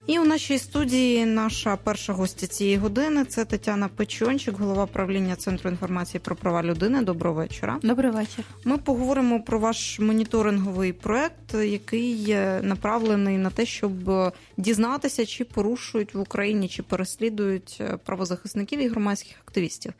І у нашій студії наша перша гостя цієї години – це Тетяна Печончик, голова правління Центру інформації про права людини. Доброго вечора. Добрий вечір. Ми поговоримо про ваш моніторинговий проект, який направлений на те, щоб дізнатися, чи порушують в Україні, чи переслідують правозахисників і громадських активістів.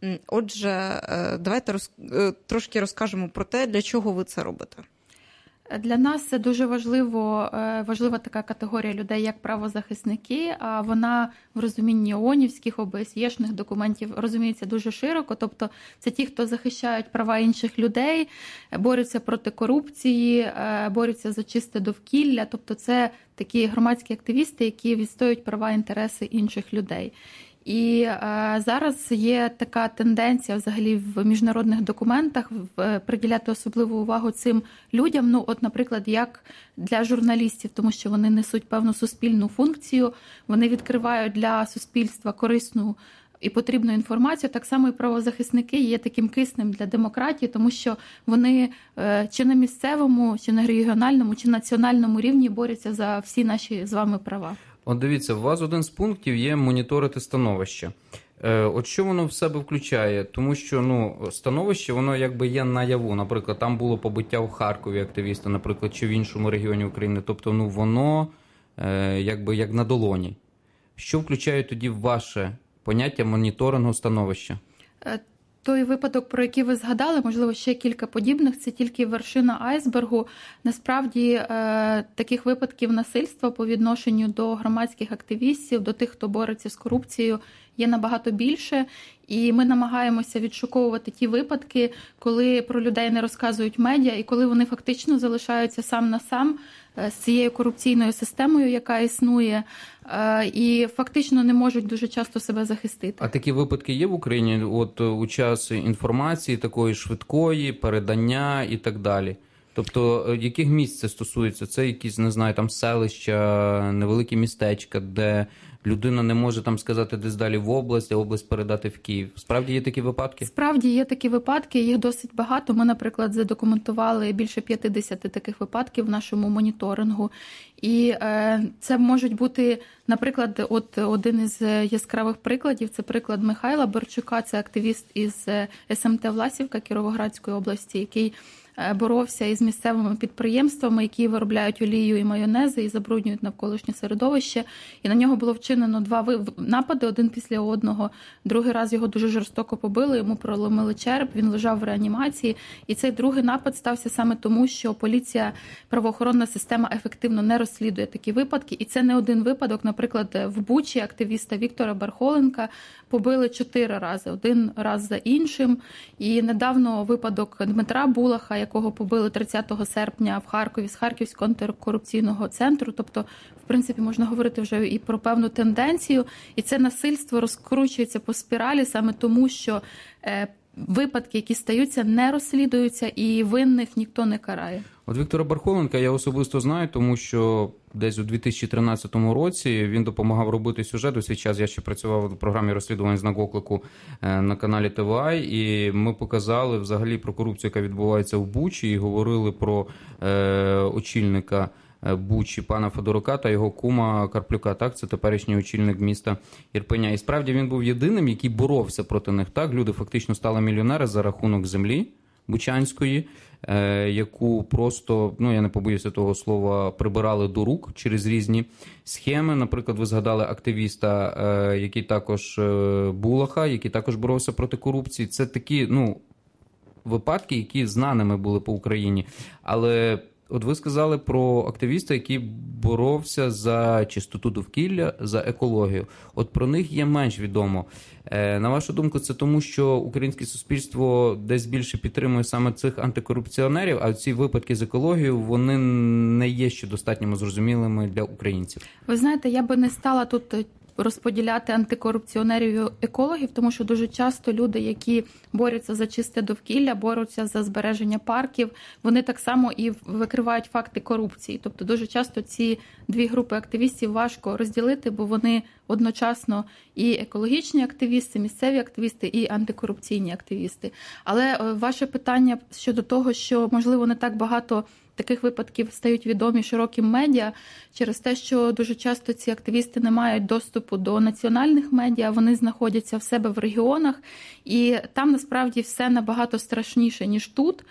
Отже, давайте трошки розкажемо про те, для чого ви це робите. Для нас це дуже важлива така категорія людей, як правозахисники, а вона в розумінні ООНівських, ОБСЄшних документів розуміється дуже широко. Тобто це ті, хто захищають права інших людей, борються проти корупції, борються за чисте довкілля. Тобто це такі громадські активісти, які відстоюють права і інтереси інших людей. І зараз є така тенденція взагалі в міжнародних документах приділяти особливу увагу цим людям, от, наприклад, як для журналістів, тому що вони несуть певну суспільну функцію, вони відкривають для суспільства корисну і потрібну інформацію. Так само і правозахисники є таким киснем для демократії, тому що вони чи на місцевому, чи на регіональному, чи національному рівні борються за всі наші з вами права. От дивіться, у вас один з пунктів є моніторити становище. От що воно в себе включає? Тому що становище, воно якби є наяву. Наприклад, там було побиття в Харкові активіста, наприклад, чи в іншому регіоні України. Тобто, воно якби як на долоні. Що включає тоді в ваше поняття моніторингу становища? Той випадок, про який ви згадали, можливо, ще кілька подібних, це тільки вершина айсбергу. Насправді, таких випадків насильства по відношенню до громадських активістів, до тих, хто бореться з корупцією, є набагато більше. І ми намагаємося відшуковувати ті випадки, коли про людей не розказують медіа, і коли вони фактично залишаються сам на сам з цією корупційною системою, яка існує, і фактично не можуть дуже часто себе захистити. А такі випадки є в Україні от у час інформації такої швидкої, передання і так далі? Тобто, яких місць це стосується? Це якісь, не знаю, там селища, невеликі містечка, де людина не може там сказати десь далі в область, а область передати в Київ. Справді є такі випадки? Справді є такі випадки, їх досить багато. Ми, наприклад, задокументували більше 50 таких випадків в нашому моніторингу. І це можуть бути, наприклад, один із яскравих прикладів, це приклад Михайла Борчука, це активіст із СМТ Власівка Кіровоградської області, який боровся із місцевими підприємствами, які виробляють олію і майонези і забруднюють навколишнє середовище. І на нього було вчинено 2 напади, один після одного. Другий раз його дуже жорстоко побили, йому проломили череп, він лежав в реанімації. І цей другий напад стався саме тому, що поліція, правоохоронна система ефективно не розслідує такі випадки. І це не один випадок. Наприклад, в Бучі активіста Віктора Бархоленка побили 4 рази, один раз за іншим. І недавно випадок Дмитра Булаха, якого побили 30 серпня в Харкові з Харківського антикорупційного центру. Тобто, в принципі, можна говорити вже і про певну тенденцію. І це насильство розкручується по спіралі саме тому, що випадки, які стаються, не розслідуються і винних ніхто не карає. От Віктора Бархоленка я особисто знаю, тому що десь у 2013 році він допомагав робити сюжет. У свій час я ще працював у програмі розслідувань «Знак оклику» на каналі ТВА, і ми показали взагалі про корупцію, яка відбувається в Бучі, і говорили про очільника Бучі, пана Федорука, та його кума Карплюка, так, це теперішній очільник міста Ірпеня. І справді він був єдиним, який боровся проти них, так, люди фактично стали мільйонери за рахунок землі бучанської, яку просто, я не побоюся того слова, прибирали до рук через різні схеми. Наприклад, ви згадали активіста, який також Булаха, який також боровся проти корупції. Це такі, випадки, які знаними були по Україні. Але от ви сказали про активіста, який боровся за чистоту довкілля, за екологію. От про них є менш відомо. На вашу думку, це тому, що українське суспільство десь більше підтримує саме цих антикорупціонерів, а ці випадки з екологією, вони не є ще достатньо зрозумілими для українців? Ви знаєте, я би не стала тут розподіляти антикорупціонерів і екологів, тому що дуже часто люди, які борються за чисте довкілля, борються за збереження парків, вони так само і викривають факти корупції. Тобто дуже часто ці дві групи активістів важко розділити, бо вони одночасно і екологічні активісти, місцеві активісти, і антикорупційні активісти. Але ваше питання щодо того, що, можливо, не так багато таких випадків стають відомі широким медіа через те, що дуже часто ці активісти не мають доступу до національних медіа, вони знаходяться в себе в регіонах, і там насправді все набагато страшніше, ніж тут.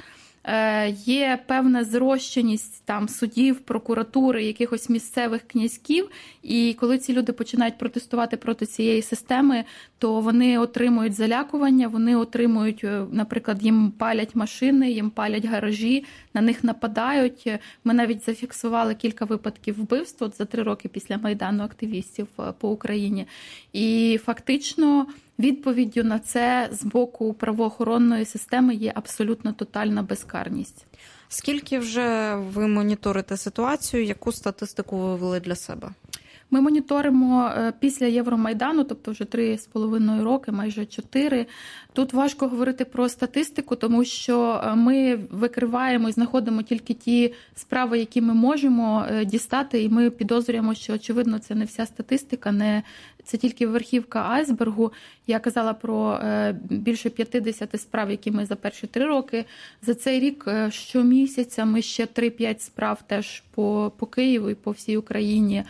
Є певна зрощеність там судів, прокуратури, якихось місцевих князьків, і коли ці люди починають протестувати проти цієї системи, то вони отримують залякування, вони отримують, наприклад, їм палять машини, їм палять гаражі, на них нападають. Ми навіть зафіксували кілька випадків вбивств за 3 роки після Майдану активістів по Україні. І фактично відповіддю на це з боку правоохоронної системи є абсолютно тотальна безкарність. Скільки вже ви моніторите ситуацію, яку статистику ви ввели для себе? Ми моніторимо після Євромайдану, тобто вже 3,5 роки, майже 4. Тут важко говорити про статистику, тому що ми викриваємо і знаходимо тільки ті справи, які ми можемо дістати, і ми підозрюємо, що, очевидно, це не вся статистика, це тільки верхівка айсбергу. Я казала про більше 50 справ, які ми за перші 3 роки. За цей рік щомісяця ми ще 3-5 справ теж по Києву і по всій Україні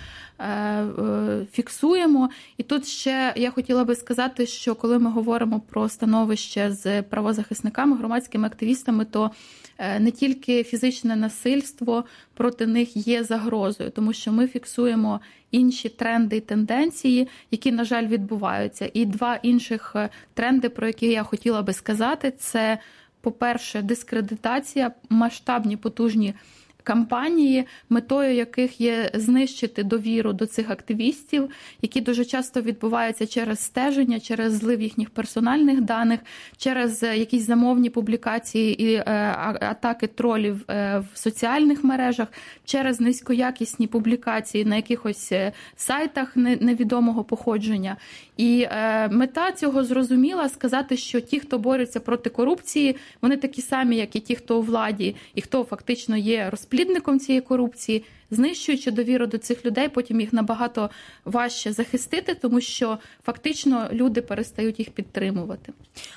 фіксуємо. І тут ще я хотіла би сказати, що коли ми говоримо про становище з правозахисниками, громадськими активістами, то не тільки фізичне насильство проти них є загрозою, тому що ми фіксуємо інші тренди і тенденції, які, на жаль, відбуваються. І 2 інших тренди, про які я хотіла би сказати, це, по-перше, дискредитація, масштабні, потужні кампанії, метою яких є знищити довіру до цих активістів, які дуже часто відбуваються через стеження, через злив їхніх персональних даних, через якісь замовні публікації і атаки тролів в соціальних мережах, через низькоякісні публікації на якихось сайтах невідомого походження. І мета цього зрозуміла — сказати, що ті, хто борються проти корупції, вони такі самі, як і ті, хто у владі, і хто фактично є розплідником цієї корупції, знищуючи довіру до цих людей, потім їх набагато важче захистити, тому що фактично люди перестають їх підтримувати.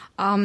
А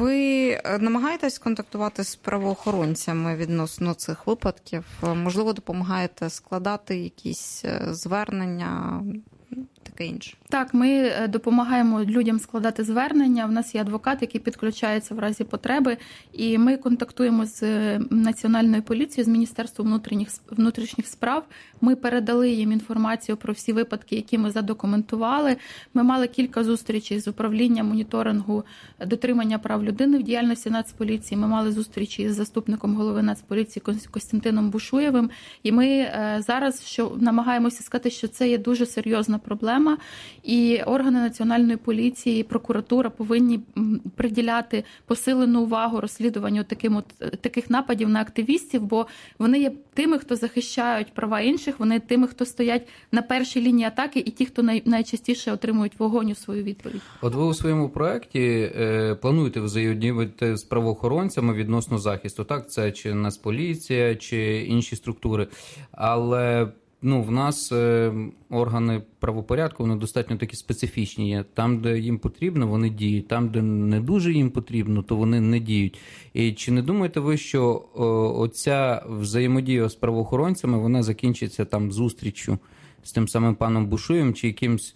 ви намагаєтесь контактувати з правоохоронцями відносно цих випадків? Можливо, допомагаєте складати якісь звернення? Таке інше. Так, ми допомагаємо людям складати звернення. У нас є адвокат, який підключається в разі потреби, і ми контактуємо з Національною поліцією, з Міністерством внутрішніх справ. Ми передали їм інформацію про всі випадки, які ми задокументували. Ми мали кілька зустрічей з управлінням моніторингу дотримання прав людини в діяльності Нацполіції. Ми мали зустрічі з заступником голови Нацполіції Костянтином Бушуєвим. І ми зараз намагаємося сказати, що це є дуже серйозна проблема, і органи Національної поліції, прокуратура повинні приділяти посилену увагу розслідуванню таких нападів на активістів, бо вони є тими, хто захищають права інших, вони тими, хто стоять на першій лінії атаки, і ті, хто найчастіше отримують вогонь у свою відповідь. От ви у своєму проєкті плануєте взаємодіяти з правоохоронцями відносно захисту, так? Це чи Нацполіція, чи інші структури, але в нас органи правопорядку, вони достатньо такі специфічні є. Там, де їм потрібно, вони діють. Там, де не дуже їм потрібно, то вони не діють. І чи не думаєте ви, що оця взаємодія з правоохоронцями, вона закінчиться там зустрічю з тим самим паном Бушуєм чи якимсь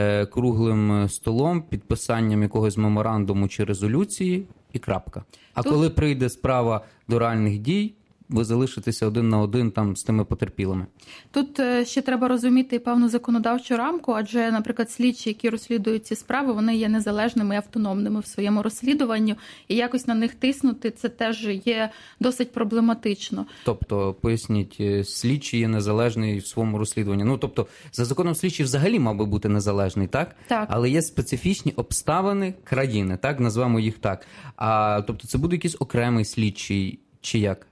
круглим столом, підписанням якогось меморандуму чи резолюції і крапка? А коли прийде справа до реальних дій, ви залишитеся 1 на 1 там з тими потерпілими? Тут ще треба розуміти певну законодавчу рамку, адже, наприклад, слідчі, які розслідують ці справи, вони є незалежними і автономними в своєму розслідуванні, і якось на них тиснути це теж є досить проблематично. Тобто, поясніть, слідчий є незалежний в своєму розслідуванні. Тобто, за законом слідчий взагалі мав би бути незалежний, так? Так. Але є специфічні обставини країни, так? Назвемо їх так. Тобто, це буде якийсь окремий слідчий чи як?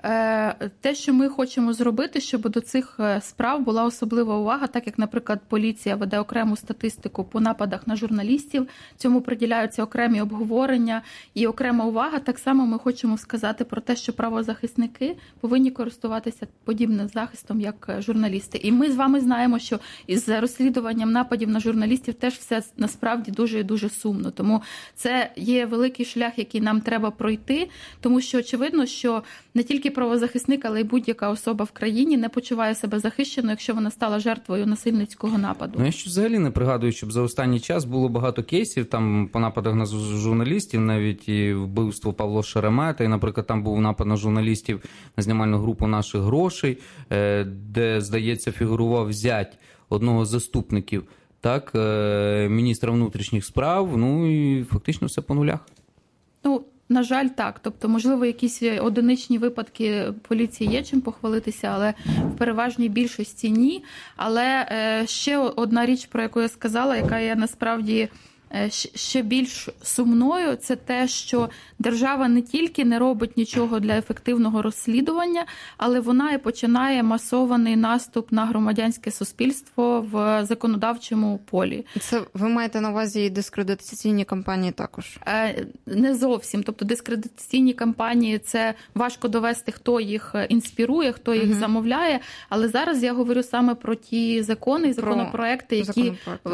Те, що ми хочемо зробити, щоб до цих справ була особлива увага, так як, наприклад, поліція веде окрему статистику по нападах на журналістів, цьому приділяються окремі обговорення і окрема увага, так само ми хочемо сказати про те, що правозахисники повинні користуватися подібним захистом, як журналісти. І ми з вами знаємо, що із розслідуванням нападів на журналістів теж все насправді дуже і дуже сумно. Тому це є великий шлях, який нам треба пройти, тому що очевидно, що не тільки правозахисник, але й будь-яка особа в країні не почуває себе захищеною, якщо вона стала жертвою насильницького нападу. Ну, я ще взагалі не пригадую, щоб за останній час було багато кейсів там по нападах на журналістів, навіть і вбивство Павла Шеремета, і, наприклад, там був напад на журналістів на знімальну групу «Наших грошей», де, здається, фігурував зять одного з заступників, так, міністра внутрішніх справ, ну і фактично все по нулях. Ну, на жаль, так. Тобто, можливо, якісь одиничні випадки поліції є чим похвалитися, але в переважній більшості ні. Але ще одна річ, про яку я сказала, яка є насправді ще більш сумною, це те, що держава не тільки не робить нічого для ефективного розслідування, але вона і починає масований наступ на громадянське суспільство в законодавчому полі. Це ви маєте на увазі і дискредитаційні кампанії також? Не зовсім. Тобто дискредитаційні кампанії – це важко довести, хто їх інспірує, хто їх замовляє, але зараз я говорю саме про ті закони і законопроекти, які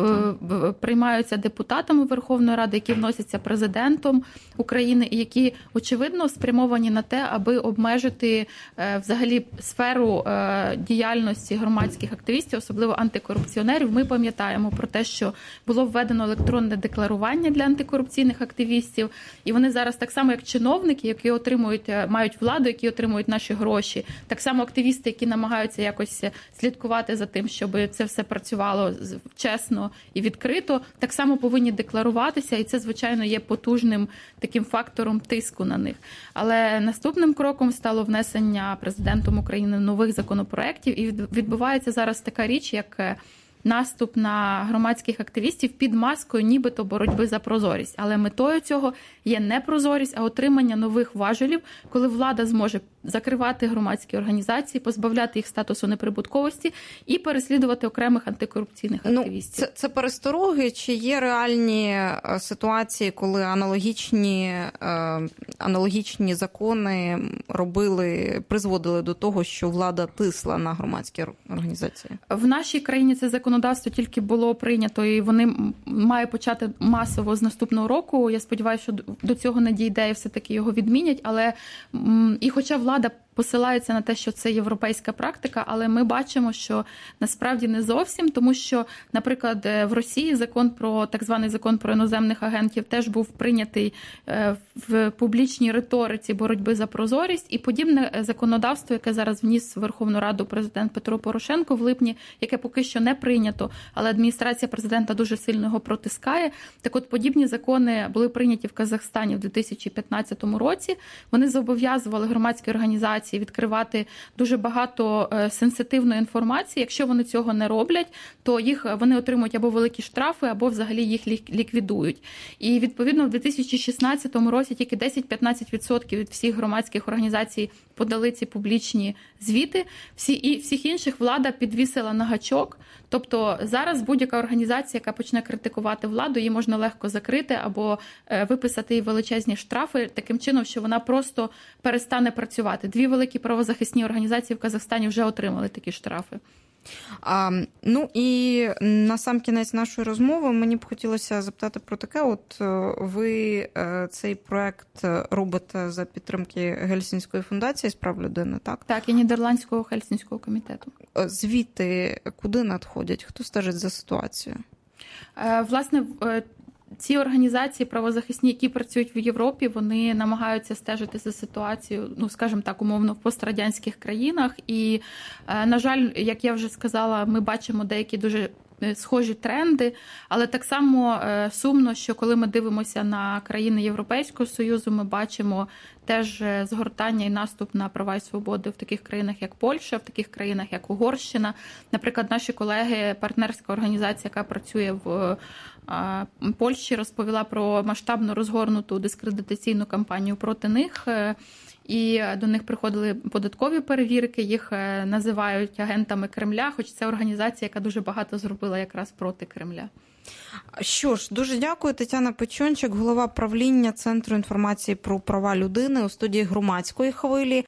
приймаються депутатами Верховної Ради, які вносяться президентом України і які, очевидно, спрямовані на те, аби обмежити взагалі сферу діяльності громадських активістів, особливо антикорупціонерів. Ми пам'ятаємо про те, що було введено електронне декларування для антикорупційних активістів, і вони зараз так само, як чиновники, які мають владу, які отримують наші гроші, так само активісти, які намагаються якось слідкувати за тим, щоб це все працювало чесно і відкрито, так само повинні декларуватися, і це, звичайно, є потужним таким фактором тиску на них. Але наступним кроком стало внесення президентом України нових законопроєктів, і відбувається зараз така річ, як наступ на громадських активістів під маскою нібито боротьби за прозорість. Але метою цього є не прозорість, а отримання нових важелів, коли влада зможе закривати громадські організації, позбавляти їх статусу неприбутковості і переслідувати окремих антикорупційних активістів. Це перестороги, чи є реальні ситуації, коли аналогічні закони призводили до того, що влада тисла на громадські організації? В нашій країні це законодавство тільки було прийнято, і вони мають почати масово з наступного року. Я сподіваюся, що до цього не дійде і все-таки його відмінять. Але і хоча влада посилається на те, що це європейська практика, але ми бачимо, що насправді не зовсім, тому що, наприклад, в Росії так званий закон про іноземних агентів теж був прийнятий в публічній риториці боротьби за прозорість, і подібне законодавство, яке зараз вніс в Верховну Раду президент Петро Порошенко в липні, яке поки що не прийнято, але адміністрація президента дуже сильно його протискає. Так от, подібні закони були прийняті в Казахстані в 2015 році. Вони зобов'язували громадські організації відкривати дуже багато сенситивної інформації. Якщо вони цього не роблять, то вони отримують або великі штрафи, або взагалі їх ліквідують. І, відповідно, в 2016 році тільки 10-15% від всіх громадських організацій подали ці публічні звіти. Всіх інших влада підвісила на гачок. Тобто зараз будь-яка організація, яка почне критикувати владу, її можна легко закрити або виписати їй величезні штрафи таким чином, що вона просто перестане працювати. 2 великі правозахисні організації в Казахстані вже отримали такі штрафи. Ну і на сам кінець нашої розмови мені б хотілося запитати про таке. От ви цей проект робите за підтримки Гельсінської фундації з прав людини, так? Так, і Нідерландського Хельсінського комітету. Звідти куди надходять? Хто стежить за ситуацією? Власне, ці організації правозахисні, які працюють в Європі, вони намагаються стежити за ситуацією, ну, скажімо так, умовно, в пострадянських країнах. І, на жаль, як я вже сказала, ми бачимо деякі дуже схожі тренди, але так само сумно, що коли ми дивимося на країни Європейського Союзу, ми бачимо теж згортання і наступ на права і свободи в таких країнах, як Польща, в таких країнах, як Угорщина. Наприклад, наші колеги, партнерська організація, яка працює в Польщі, розповіла про масштабно розгорнуту дискредитаційну кампанію проти них. І до них приходили податкові перевірки, їх називають агентами Кремля, хоч це організація, яка дуже багато зробила якраз проти Кремля. Що ж, дуже дякую. Тетяна Печончик, голова правління Центру інформації про права людини у студії Громадської хвилі.